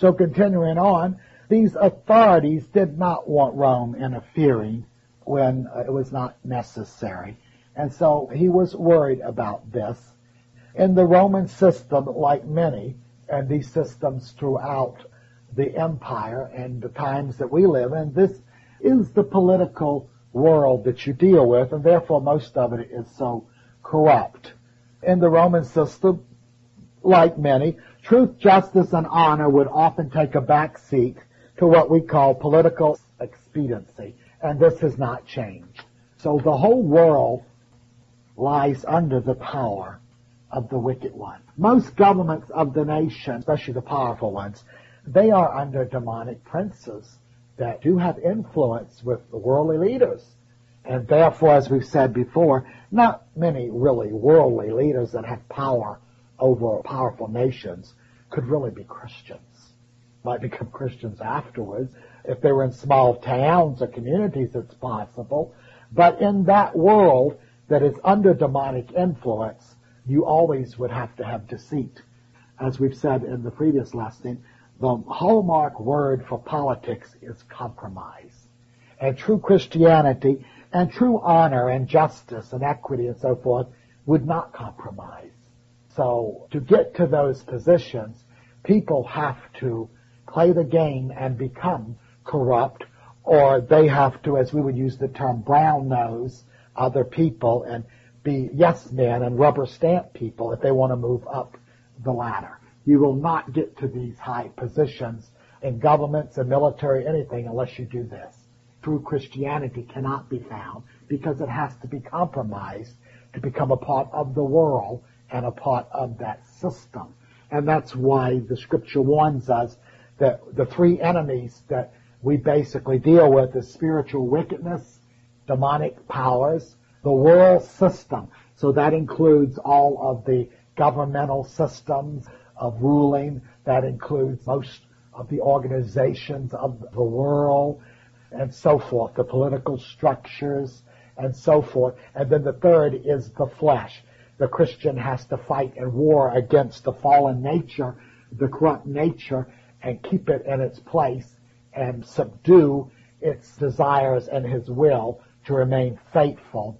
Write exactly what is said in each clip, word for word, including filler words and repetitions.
So continuing on, these authorities did not want Rome interfering when it was not necessary. And so he was worried about this. In the Roman system, like many, and these systems throughout the empire and the times that we live in, this is the political world that you deal with, and therefore most of it is so corrupt. In the Roman system, like many, truth, justice, and honor would often take a back seat to what we call political expediency, and this has not changed. So the whole world lies under the power of the wicked one. Most governments of the nation, especially the powerful ones, they are under demonic princes that do have influence with the worldly leaders. And therefore, as we've said before, not many really worldly leaders that have power over powerful nations could really be Christians. Might become Christians afterwards. If they were in small towns or communities, it's possible. But in that world that is under demonic influence, you always would have to have deceit. As we've said in the previous lesson, the hallmark word for politics is compromise. And true Christianity and true honor and justice and equity and so forth would not compromise. So to get to those positions, people have to play the game and become corrupt, or they have to, as we would use the term, brown nose other people and be yes men and rubber stamp people if they want to move up the ladder. You will not get to these high positions in governments and military, anything, unless you do this. True Christianity cannot be found because it has to be compromised to become a part of the world and a part of that system. And that's why the scripture warns us that the three enemies that we basically deal with is spiritual wickedness, demonic powers, the world system. So that includes all of the governmental systems of ruling. That includes most of the organizations of the world and so forth, the political structures and so forth. And then the third is the flesh. The Christian has to fight and war against the fallen nature, the corrupt nature, and keep it in its place and subdue its desires and his will to remain faithful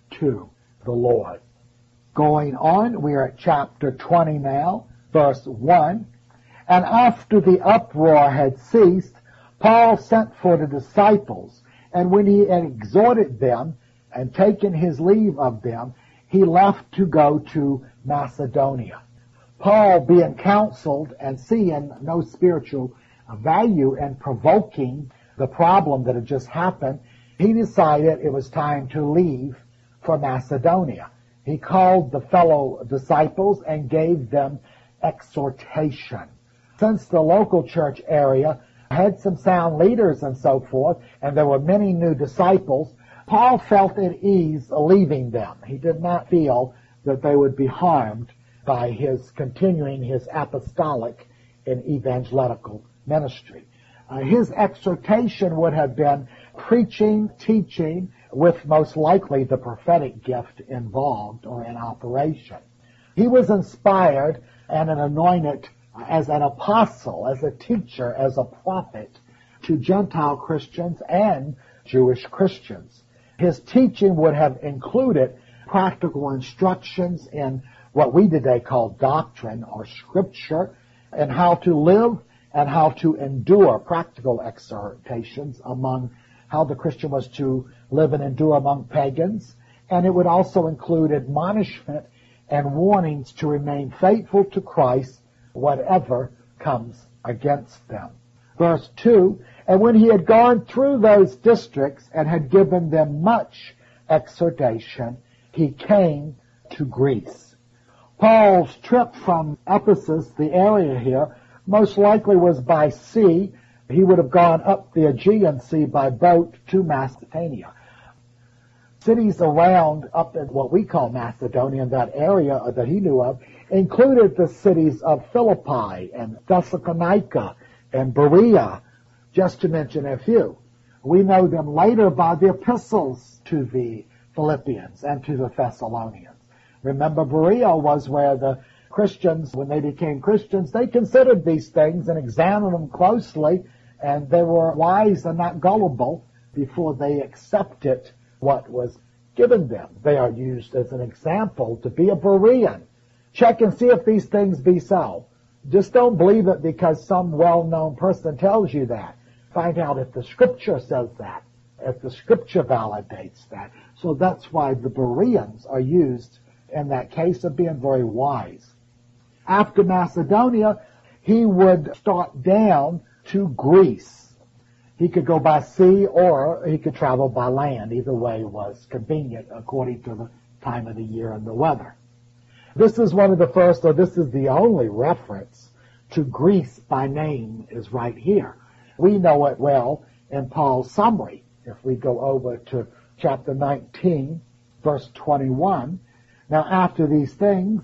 to the Lord. Going on, we are at chapter twenty now, verse one. And after the uproar had ceased, Paul sent for the disciples, and when he had exhorted them and taken his leave of them, he left to go to Macedonia. Paul, being counseled and seeing no spiritual value in provoking the problem that had just happened, he decided it was time to leave for Macedonia. He called the fellow disciples and gave them exhortation. Since the local church area had some sound leaders and so forth, and there were many new disciples, Paul felt at ease leaving them. He did not feel that they would be harmed by his continuing his apostolic and evangelical ministry. Uh, his exhortation would have been preaching, teaching, with most likely the prophetic gift involved or in operation. He was inspired and an anointed as an apostle, as a teacher, as a prophet to Gentile Christians and Jewish Christians. His teaching would have included practical instructions in what we today call doctrine or scripture, and how to live and how to endure, practical exhortations among how the Christian was to live and endure among pagans. And it would also include admonishment and warnings to remain faithful to Christ, whatever comes against them. Verse two, and when he had gone through those districts and had given them much exhortation, he came to Greece. Paul's trip from Ephesus, the area here, most likely was by sea. He would have gone up the Aegean Sea by boat to Macedonia. Cities around up in what we call Macedonia, in that area that he knew of, included the cities of Philippi and Thessalonica and Berea, just to mention a few. We know them later by the epistles to the Philippians and to the Thessalonians. Remember, Berea was where the Christians, when they became Christians, they considered these things and examined them closely, and they were wise and not gullible before they accepted what was given them. They are used as an example to be a Berean. Check and see if these things be so. Just don't believe it because some well-known person tells you that. Find out if the Scripture says that, if the Scripture validates that. So that's why the Bereans are used in that case of being very wise. After Macedonia, he would start down to Greece. He could go by sea or he could travel by land. Either way was convenient according to the time of the year and the weather. This is one of the first, or this is the only reference to Greece by name is right here. We know it well in Paul's summary. If we go over to chapter nineteen, verse twenty-one, now after these things,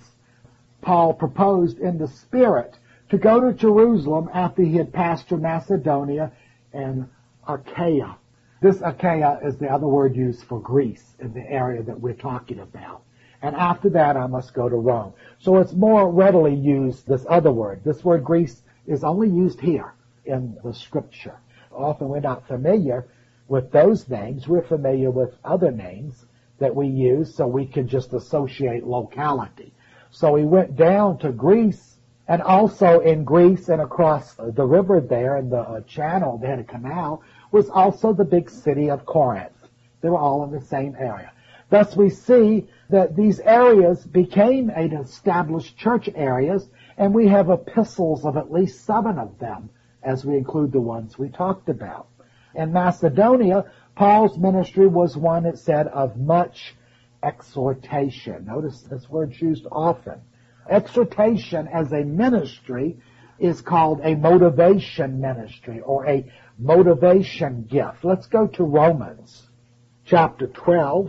Paul proposed in the Spirit to go to Jerusalem after he had passed through Macedonia and Achaia. This Achaia is the other word used for Greece in the area that we're talking about. And after that, I must go to Rome. So it's more readily used, this other word. This word Greece is only used here in the Scripture. Often we're not familiar with those names. We're familiar with other names that we use, so we can just associate locality. So he went down to Greece, and also in Greece and across the river there in the uh, channel, they had a canal, was also the big city of Corinth. They were all in the same area. Thus we see that these areas became an established church areas, and we have epistles of at least seven of them, as we include the ones we talked about. In Macedonia, Paul's ministry was one, it said, of much exhortation. Notice this word's used often. Exhortation as a ministry is called a motivation ministry or a motivation gift. Let's go to Romans chapter twelve.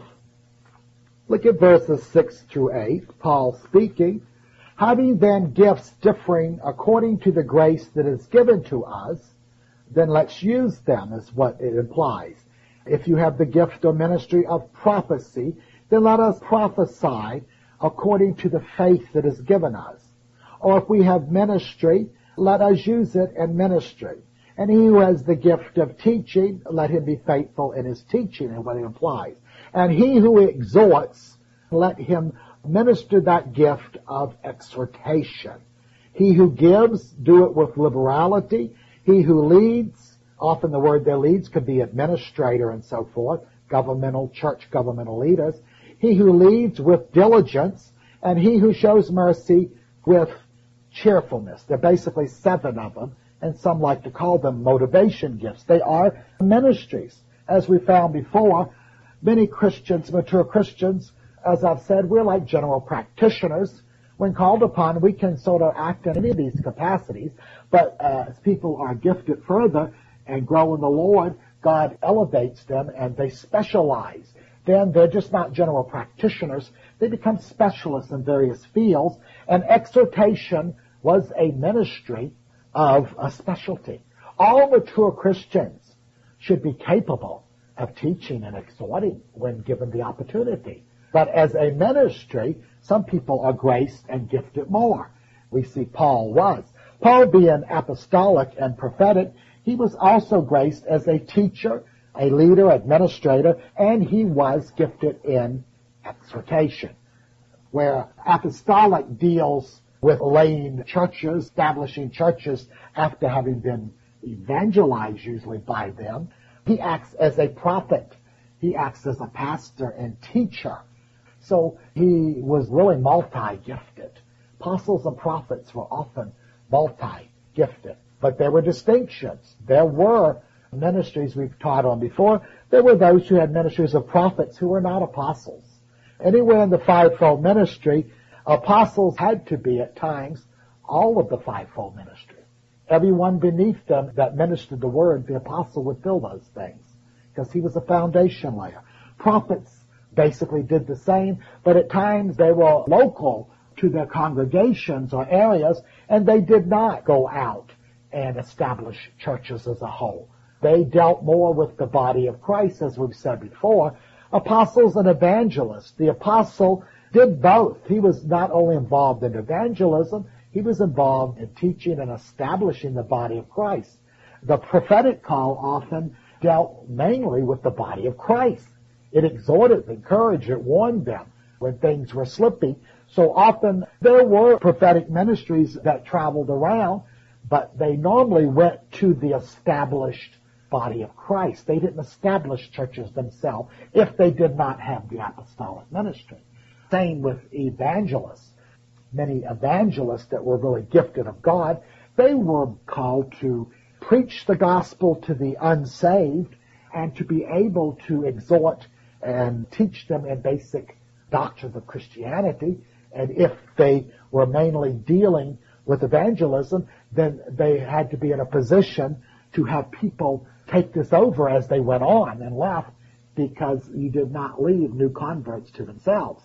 Look at verses six through eight. Paul speaking, having then gifts differing according to the grace that is given to us, then let's use them, is what it implies. If you have the gift or ministry of prophecy, then let us prophesy according to the faith that is given us. Or if we have ministry, let us use it in ministry. And he who has the gift of teaching, let him be faithful in his teaching, is what it implies. And he who exhorts, let him minister that gift of exhortation. He who gives, do it with liberality. He who leads, often the word there leads could be administrator and so forth, governmental, church governmental leaders. He who leads with diligence, and he who shows mercy with cheerfulness. There are basically seven of them, and some like to call them motivation gifts. They are ministries. As we found before, many Christians, mature Christians, as I've said, we're like general practitioners. When called upon, we can sort of act in any of these capacities, but uh, as people are gifted further and grow in the Lord, God elevates them and they specialize. Then they're just not general practitioners. They become specialists in various fields, and exhortation was a ministry of a specialty. All mature Christians should be capable of teaching and exhorting when given the opportunity. But as a ministry, some people are graced and gifted more. We see Paul was. Paul being apostolic and prophetic, he was also graced as a teacher, a leader, administrator, and he was gifted in exhortation. Where apostolic deals with laying churches, establishing churches after having been evangelized usually by them, he acts as a prophet. He acts as a pastor and teacher. So he was really multi-gifted. Apostles and prophets were often multi-gifted. But there were distinctions. There were ministries we've taught on before. There were those who had ministries of prophets who were not apostles. Anywhere in the fivefold ministry, apostles had to be at times all of the fivefold ministry. Everyone beneath them that ministered the word, the apostle would fill those things because he was a foundation layer. Prophets basically did the same, but at times they were local to their congregations or areas, and they did not go out and establish churches as a whole. They dealt more with the body of Christ, as we've said before. Apostles and evangelists. The apostle did both. He was not only involved in evangelism, he was involved in teaching and establishing the body of Christ. The prophetic call often dealt mainly with the body of Christ. It exhorted, encouraged, it warned them when things were slipping. So often there were prophetic ministries that traveled around, but they normally went to the established body of Christ. They didn't establish churches themselves if they did not have the apostolic ministry. Same with evangelists. Many evangelists that were really gifted of God, they were called to preach the gospel to the unsaved and to be able to exhort and teach them in basic doctrines of Christianity. And if they were mainly dealing with evangelism, then they had to be in a position to have people take this over as they went on and left, because you did not leave new converts to themselves.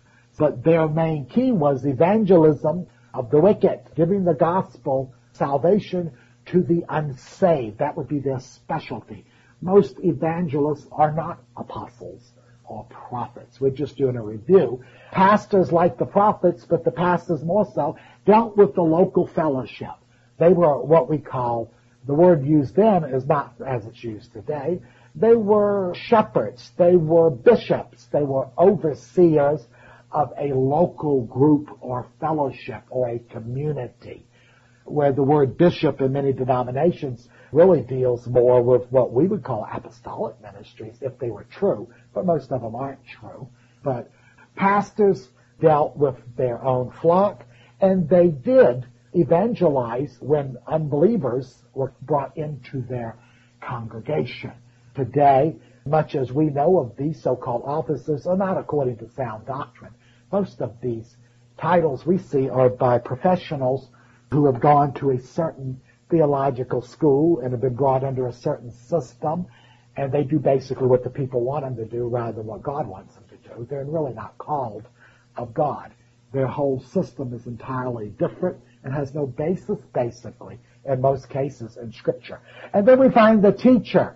But their main key was evangelism of the wicked, giving the gospel salvation to the unsaved. That would be their specialty. Most evangelists are not apostles or prophets. We're just doing a review. Pastors, like the prophets, but the pastors more so, dealt with the local fellowship. They were what we call, the word used then is not as it's used today. They were shepherds. They were bishops. They were overseers of a local group or fellowship or a community, where the word bishop in many denominations really deals more with what we would call apostolic ministries if they were true, but most of them aren't true. But pastors dealt with their own flock, and they did evangelize when unbelievers were brought into their congregation. Today, much as we know of these so-called offices are not according to sound doctrine. Most of these titles we see are by professionals who have gone to a certain theological school and have been brought under a certain system, and they do basically what the people want them to do rather than what God wants them to do. They're really not called of God. Their whole system is entirely different and has no basis, basically, in most cases, in Scripture. And then we find the teacher.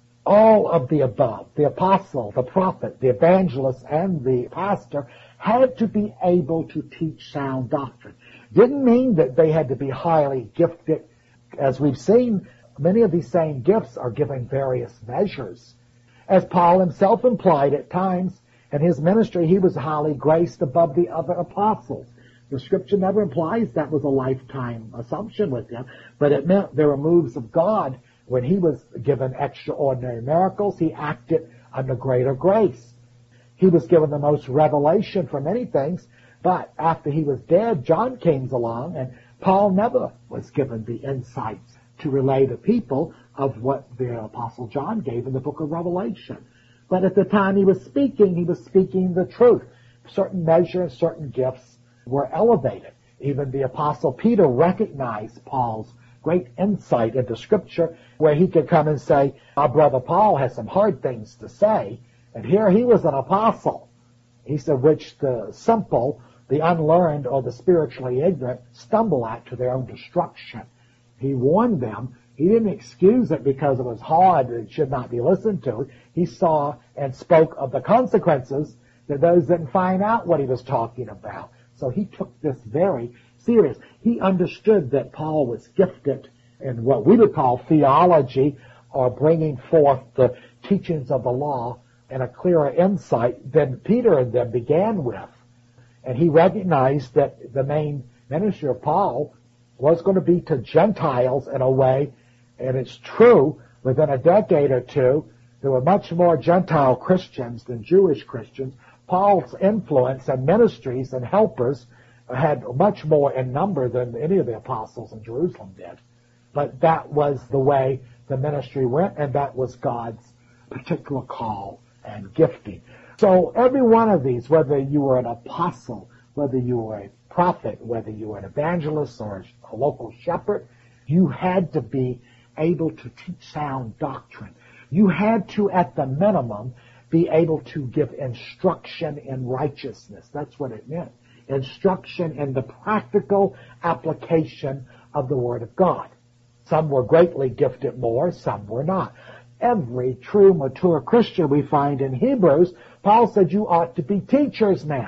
All of the above, the apostle, the prophet, the evangelist, and the pastor, had to be able to teach sound doctrine. Didn't mean that they had to be highly gifted. As we've seen, many of these same gifts are given various measures. As Paul himself implied at times in his ministry, he was highly graced above the other apostles. The Scripture never implies that was a lifetime assumption with him, but it meant there were moves of God. When he was given extraordinary miracles, he acted under greater grace. He was given the most revelation for many things, but after he was dead, John came along, and Paul never was given the insights to relay to people of what the Apostle John gave in the book of Revelation. But at the time he was speaking, he was speaking the truth. Certain measures, certain gifts were elevated. Even the Apostle Peter recognized Paul's great insight into Scripture, where he could come and say, our brother Paul has some hard things to say, and here he was an apostle. He said, which the simple, the unlearned, or the spiritually ignorant stumble at to their own destruction. He warned them. He didn't excuse it because it was hard, it should not be listened to. He saw and spoke of the consequences that those didn't find out what he was talking about. So he took this very serious. He understood that Paul was gifted in what we would call theology, or bringing forth the teachings of the law and a clearer insight than Peter and them began with. And he recognized that the main ministry of Paul was going to be to Gentiles in a way, and it's true, within a decade or two, there were much more Gentile Christians than Jewish Christians. Paul's influence and ministries and helpers had much more in number than any of the apostles in Jerusalem did. But that was the way the ministry went, and that was God's particular call and gifting. So every one of these, whether you were an apostle, whether you were a prophet, whether you were an evangelist or a local shepherd, you had to be able to teach sound doctrine. You had to, at the minimum, be able to give instruction in righteousness. That's what it meant. Instruction in the practical application of the Word of God. Some were greatly gifted more, some were not. Every true, mature Christian we find in Hebrews, Paul said you ought to be teachers now.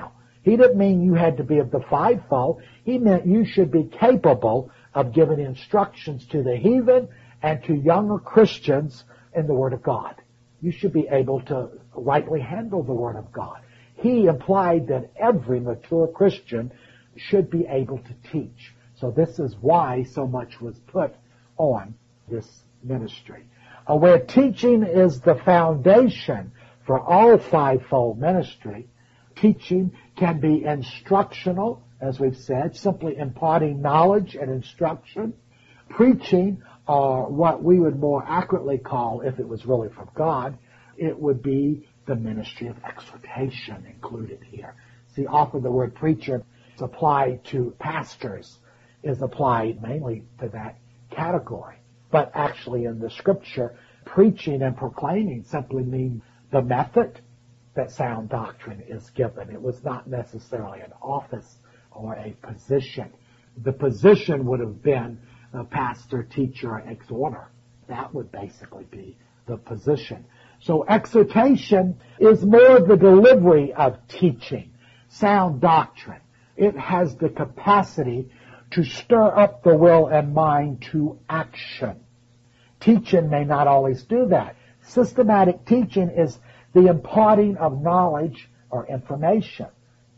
He didn't mean you had to be of the fivefold. He meant you should be capable of giving instructions to the heathen and to younger Christians in the Word of God. You should be able to rightly handle the Word of God. He implied that every mature Christian should be able to teach. So this is why so much was put on this ministry. Uh, where teaching is the foundation for all fivefold ministry, teaching can be instructional, as we've said, simply imparting knowledge and instruction. Preaching, or what we would more accurately call, if it was really from God, it would be the ministry of exhortation included here. See, often the word preacher is applied to pastors, is applied mainly to that category. But actually in the Scripture, preaching and proclaiming simply mean the method that sound doctrine is given. It was not necessarily an office or a position. The position would have been a pastor, teacher, exhorter. That would basically be the position. So exhortation is more the delivery of teaching, sound doctrine. It has the capacity to stir up the will and mind to action. Teaching may not always do that. Systematic teaching is the imparting of knowledge or information.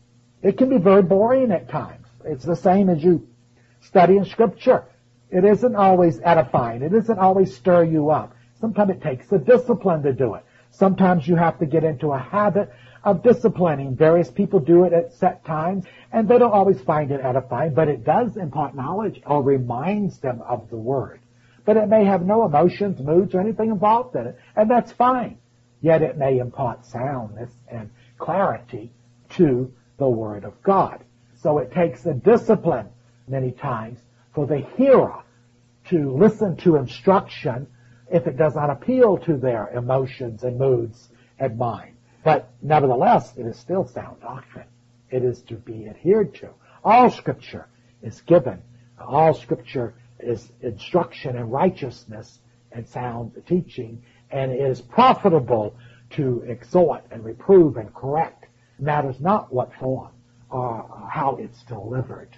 It can be very boring at times. It's the same as you studying Scripture. It isn't always edifying. It isn't always stir you up. Sometimes it takes a discipline to do it. Sometimes you have to get into a habit of disciplining. Various people do it at set times, and they don't always find it edifying, but it does impart knowledge or reminds them of the Word. But it may have no emotions, moods, or anything involved in it, and that's fine. Yet it may impart soundness and clarity to the Word of God. So it takes a discipline many times for the hearer to listen to instruction if it does not appeal to their emotions and moods and mind. But nevertheless, it is still sound doctrine. It is to be adhered to. All Scripture is given. All Scripture is instruction and righteousness and sound teaching, and it is profitable to exhort and reprove and correct. It matters not what form or how it's delivered.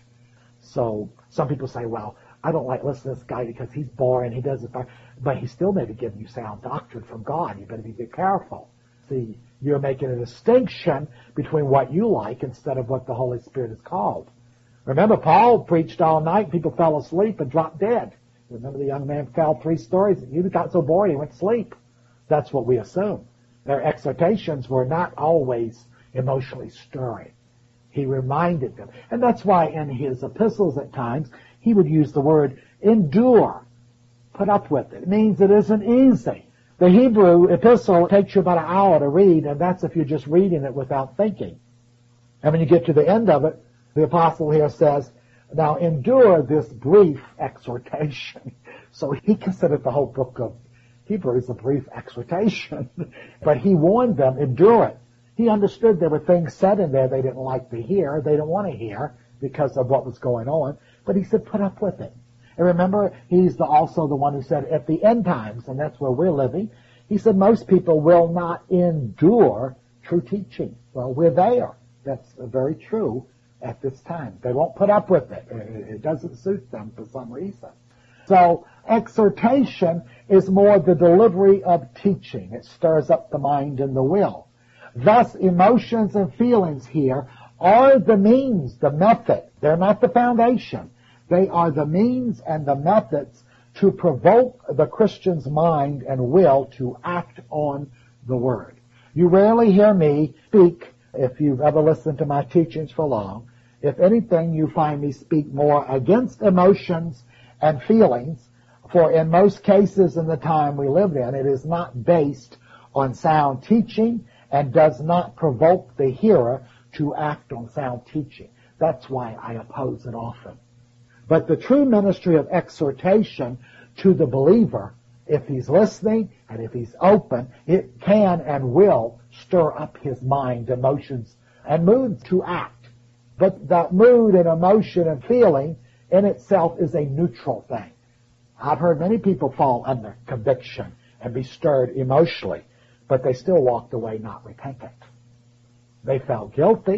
So some people say, well, I don't like listening to this guy because he's boring, he does it, but he still may be giving you sound doctrine from God. You better be careful. See, you're making a distinction between what you like instead of what the Holy Spirit has called. Remember, Paul preached all night, people fell asleep and dropped dead. Remember the young man fell three stories, he got so bored he went to sleep. That's what we assume. Their exhortations were not always emotionally stirring. He reminded them. And that's why in his epistles at times, he would use the word endure. Put up with it. It means it isn't easy. The Hebrew epistle takes you about an hour to read, and that's if you're just reading it without thinking. And when you get to the end of it, the apostle here says, now endure this brief exhortation. So he considered the whole book of Hebrews a brief exhortation. But he warned them, endure it. He understood there were things said in there they didn't like to hear, they didn't want to hear because of what was going on. But he said, put up with it. And remember, he's the, also the one who said, at the end times, and that's where we're living, he said most people will not endure true teaching. Well, we're there. That's very true at this time. They won't put up with it. It doesn't suit them for some reason. So exhortation is more the delivery of teaching. It stirs up the mind and the will. Thus, emotions and feelings here are the means, the method. They're not the foundation. They are the means and the methods to provoke the Christian's mind and will to act on the Word. You rarely hear me speak, if you've ever listened to my teachings for long. If anything, you find me speak more against emotions and feelings, for in most cases in the time we live in, it is not based on sound teaching and does not provoke the hearer to act on sound teaching. That's why I oppose it often. But the true ministry of exhortation to the believer, if he's listening and if he's open, it can and will stir up his mind, emotions, and moods to act. But that mood and emotion and feeling in itself is a neutral thing. I've heard many people fall under conviction and be stirred emotionally, but they still walked away not repentant. They felt guilty,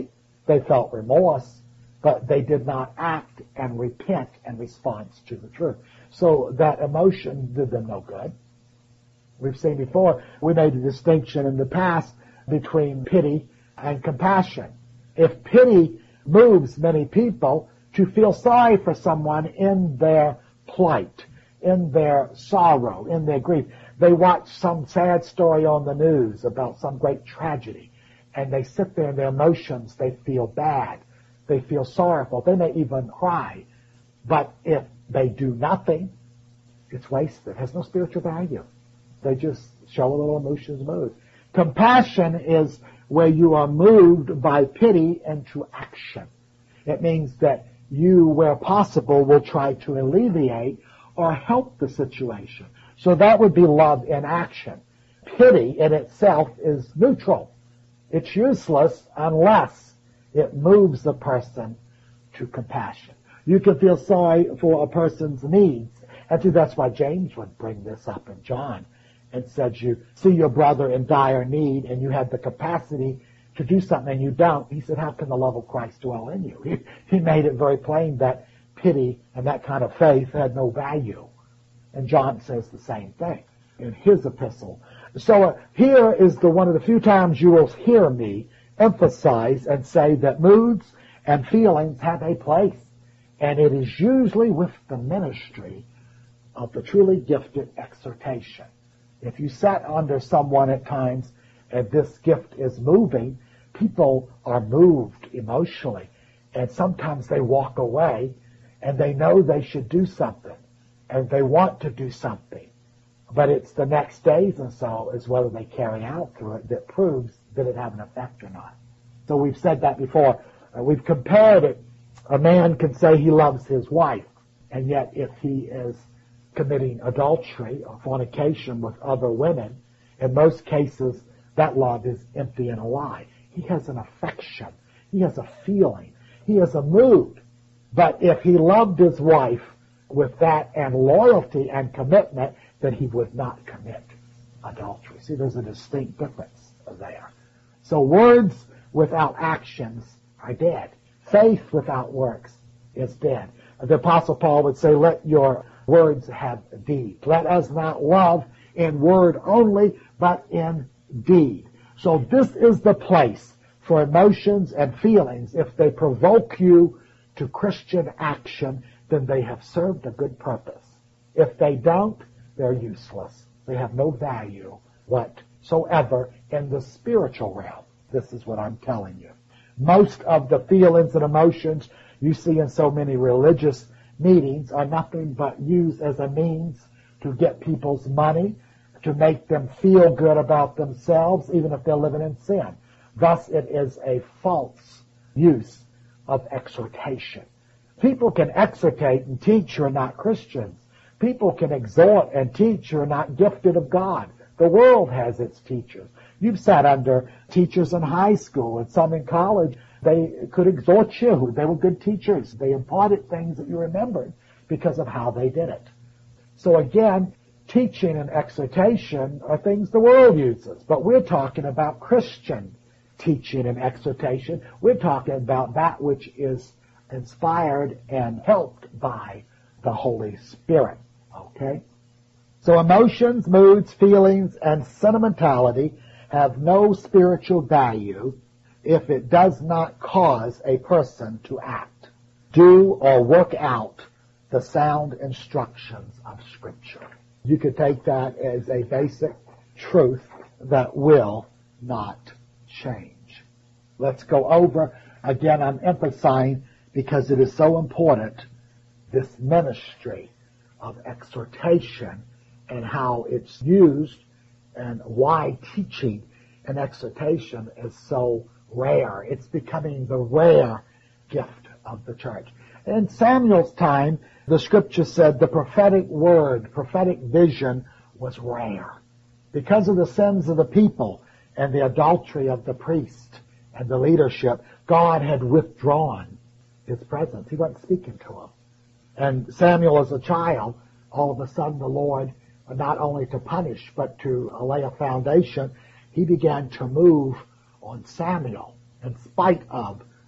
They felt remorse, but they did not act and repent in response to the truth. So that emotion did them no good. We've seen before, we made a distinction in the past between pity and compassion. If pity moves many people to feel sorry for someone in their plight, in their sorrow, in their grief, they watch some sad story on the news about some great tragedy, and they sit there in their emotions, they feel bad, they feel sorrowful, they may even cry. But if they do nothing, it's wasted. It has no spiritual value. They just show a little emotions move. Compassion is where you are moved by pity into action. It means that you, where possible, will try to alleviate or help the situation. So that would be love in action. Pity in itself is neutral. It's useless unless it moves a person to compassion. You can feel sorry for a person's needs. And see, that's why James would bring this up in John and said, you see your brother in dire need and you have the capacity to do something and you don't. He said, how can the love of Christ dwell in you? He, he made it very plain that pity and that kind of faith had no value. And John says the same thing in his epistle. So uh, here is the one of the few times you will hear me emphasize and say that moods and feelings have a place. And it is usually with the ministry of the truly gifted exhortation. If you sat under someone at times and this gift is moving, people are moved emotionally. And sometimes they walk away and they know they should do something. And they want to do something. But it's the next days and so is whether they carry out through it that proves that it had an effect or not. So we've said that before. Uh, we've compared it. A man can say he loves his wife, and yet if he is committing adultery or fornication with other women, in most cases that love is empty and a lie. He has an affection. He has a feeling. He has a mood. But if he loved his wife with that and loyalty and commitment, then he would not commit adultery. See, there's a distinct difference there. So words without actions are dead. Faith without works is dead. The Apostle Paul would say, let your words have deed. Let us not love in word only, but in deed. So this is the place for emotions and feelings. If they provoke you to Christian action, then they have served a good purpose. If they don't, they're useless. They have no value whatsoever in the spiritual realm. This is what I'm telling you. Most of the feelings and emotions you see in so many religious meetings are nothing but used as a means to get people's money, to make them feel good about themselves, even if they're living in sin. Thus, it is a false use of exhortation. People can exhortate and teach who are not Christians. People can exhort and teach who are not gifted of God. The world has its teachers. You've sat under teachers in high school and some in college. They could exhort you. They were good teachers. They imparted things that you remembered because of how they did it. So again, teaching and exhortation are things the world uses. But we're talking about Christian teaching and exhortation. We're talking about that which is inspired and helped by the Holy Spirit. Okay? So emotions, moods, feelings, and sentimentality have no spiritual value if it does not cause a person to act, do or work out the sound instructions of Scripture. You could take that as a basic truth that will not change. Let's go over, again, I'm emphasizing because it is so important, this ministry of exhortation and how it's used and why teaching and exhortation is so rare. It's becoming the rare gift of the church. In Samuel's time, the Scripture said the prophetic word, prophetic vision was rare. Because of the sins of the people and the adultery of the priest and the leadership, God had withdrawn His presence. He wasn't speaking to them. And Samuel as a child, all of a sudden the Lord, not only to punish, but to lay a foundation, He began to move on Samuel in spite of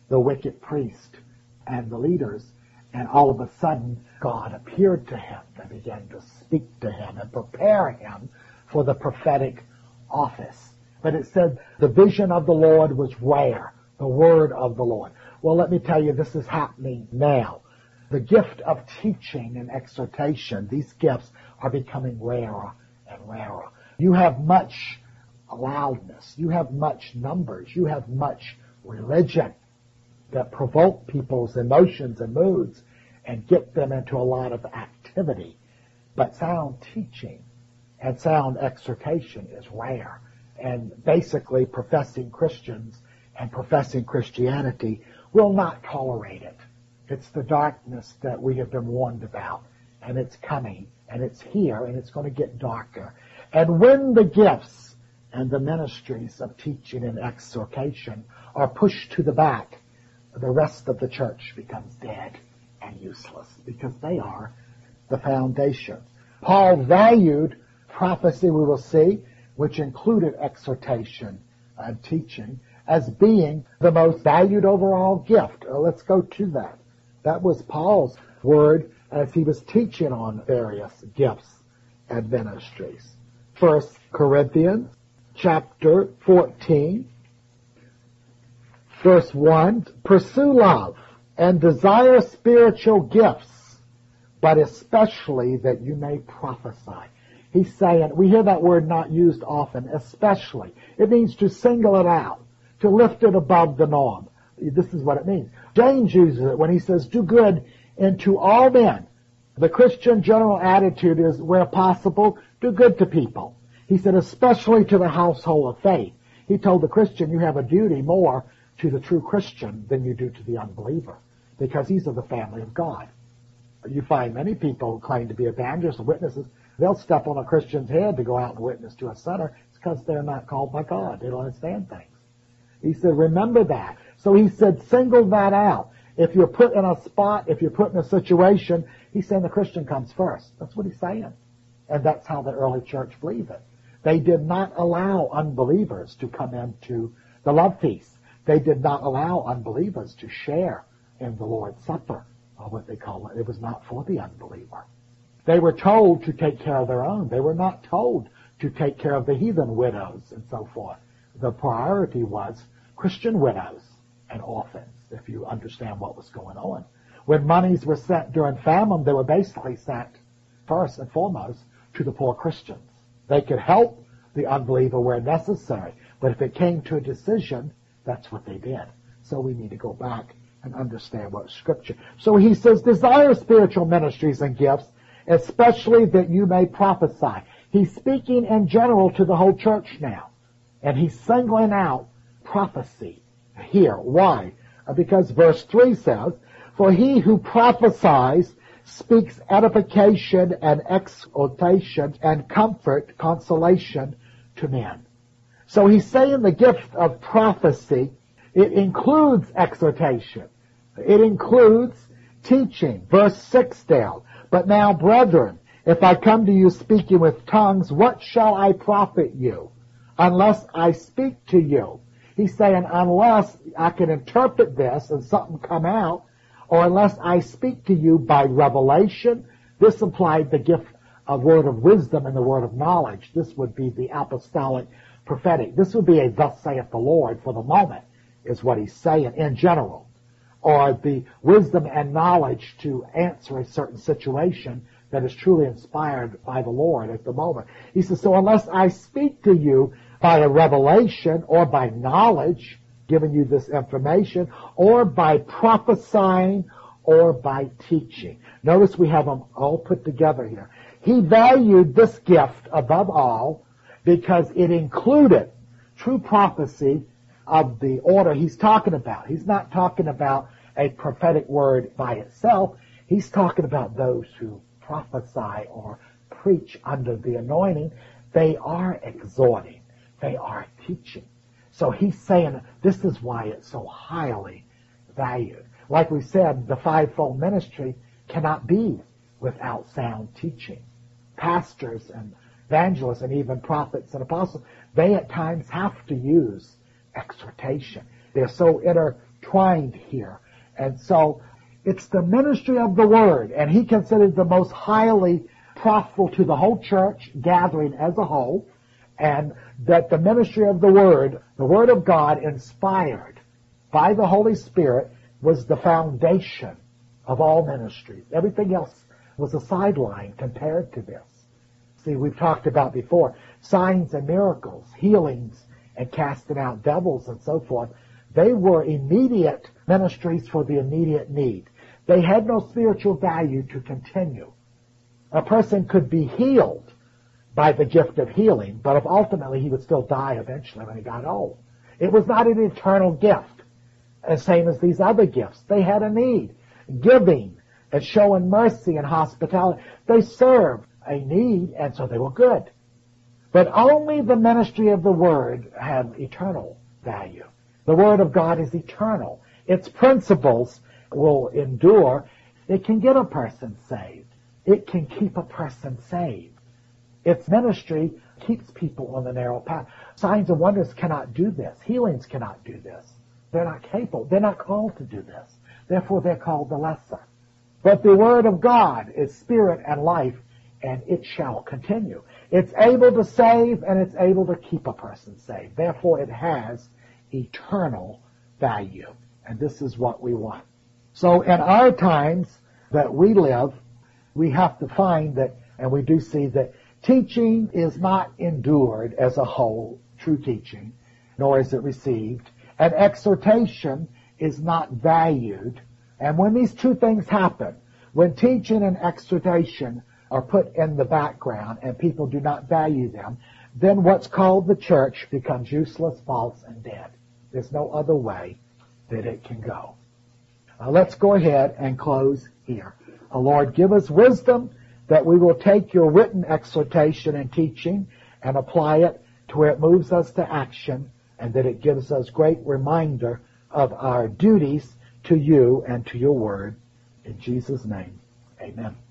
the wicked priest and the leaders. And all of a sudden, God appeared to him and began to speak to him and prepare him for the prophetic office. But it said the vision of the Lord was rare, the word of the Lord. Well, let me tell you, this is happening now. The gift of teaching and exhortation, these gifts are becoming rarer and rarer. You have much loudness. You have much numbers. You have much religion that provoke people's emotions and moods and get them into a lot of activity. But sound teaching and sound exhortation is rare. And basically, professing Christians and professing Christianity will not tolerate it. It's the darkness that we have been warned about, and it's coming, and it's here, and it's going to get darker. And when the gifts and the ministries of teaching and exhortation are pushed to the back, the rest of the church becomes dead and useless, because they are the foundation. Paul valued prophecy, we will see, which included exhortation and teaching, as being the most valued overall gift. Uh, let's go to that. That was Paul's word as he was teaching on various gifts and ministries. First Corinthians chapter fourteen, verse one, pursue love and desire spiritual gifts, but especially that you may prophesy. He's saying, we hear that word not used often, especially. It means to single it out, to lift it above the norm. This is what it means. James uses it when he says, do good unto all men. The Christian general attitude is, where possible, do good to people. He said, especially to the household of faith. He told the Christian, you have a duty more to the true Christian than you do to the unbeliever, because he's of the family of God. You find many people who claim to be evangelists and witnesses, they'll step on a Christian's head to go out and witness to a sinner. It's because they're not called by God. They don't understand things. He said, remember that. So he said, single that out. If you're put in a spot, if you're put in a situation, he's saying the Christian comes first. That's what he's saying. And that's how the early church believed it. They did not allow unbelievers to come into the love feast. They did not allow unbelievers to share in the Lord's Supper, or what they call it. It was not for the unbeliever. They were told to take care of their own. They were not told to take care of the heathen widows and so forth. The priority was Christian widows and orphans, if you understand what was going on. When monies were sent during famine, they were basically sent first and foremost to the poor Christians. They could help the unbeliever where necessary, but if it came to a decision, that's what they did. So we need to go back and understand what Scripture. So he says, desire spiritual ministries and gifts, especially that you may prophesy. He's speaking in general to the whole church now. And he's singling out prophecy here. Why? Because verse three says, for he who prophesies speaks edification and exhortation and comfort, consolation to men. So he's saying the gift of prophecy, it includes exhortation. It includes teaching. Verse six down. But now, brethren, if I come to you speaking with tongues, what shall I profit you, unless I speak to you? He's saying, unless I can interpret this and something come out, or unless I speak to you by revelation. This implied the gift of word of wisdom and the word of knowledge. This would be the apostolic prophetic. This would be a thus saith the Lord for the moment, is what he's saying in general. Or the wisdom and knowledge to answer a certain situation that is truly inspired by the Lord at the moment. He says, so unless I speak to you by a revelation or by knowledge, giving you this information, or by prophesying or by teaching. Notice we have them all put together here. He valued this gift above all because it included true prophecy of the order he's talking about. He's not talking about a prophetic word by itself. He's talking about those who prophesy or preach under the anointing. They are exhorting. They are teaching. So he's saying this is why it's so highly valued. Like we said, the fivefold ministry cannot be without sound teaching. Pastors and evangelists and even prophets and apostles, they at times have to use exhortation. They're so inter intertwined here. And so it's the ministry of the Word, and he considered the most highly profitable to the whole church gathering as a whole, and that the ministry of the Word, the Word of God inspired by the Holy Spirit, was the foundation of all ministries. Everything else was a sideline compared to this. See, we've talked about before, signs and miracles, healings and casting out devils and so forth. They were immediate ministries for the immediate need. They had no spiritual value to continue. A person could be healed by the gift of healing, but if ultimately he would still die eventually when he got old. It was not an eternal gift, the same as these other gifts. They had a need. Giving and showing mercy and hospitality. They served a need, and so they were good. But only the ministry of the Word had eternal value. The Word of God is eternal. Its principles will endure. It can get a person saved. It can keep a person saved. Its ministry keeps people on the narrow path. Signs and wonders cannot do this. Healings cannot do this. They're not capable. They're not called to do this. Therefore, they're called the lesser. But the Word of God is spirit and life, and it shall continue. It's able to save, and it's able to keep a person saved. Therefore, it has eternal value. And this is what we want. So in our times that we live, we have to find that, and we do see that teaching is not endured as a whole, true teaching, nor is it received. And exhortation is not valued. And when these two things happen, when teaching and exhortation are put in the background and people do not value them, then what's called the church becomes useless, false, and dead. There's no other way that it can go. Uh, let's go ahead and close here. Uh, Lord, give us wisdom that we will take your written exhortation and teaching and apply it to where it moves us to action, and that it gives us great reminder of our duties to you and to your word. In Jesus' name, amen.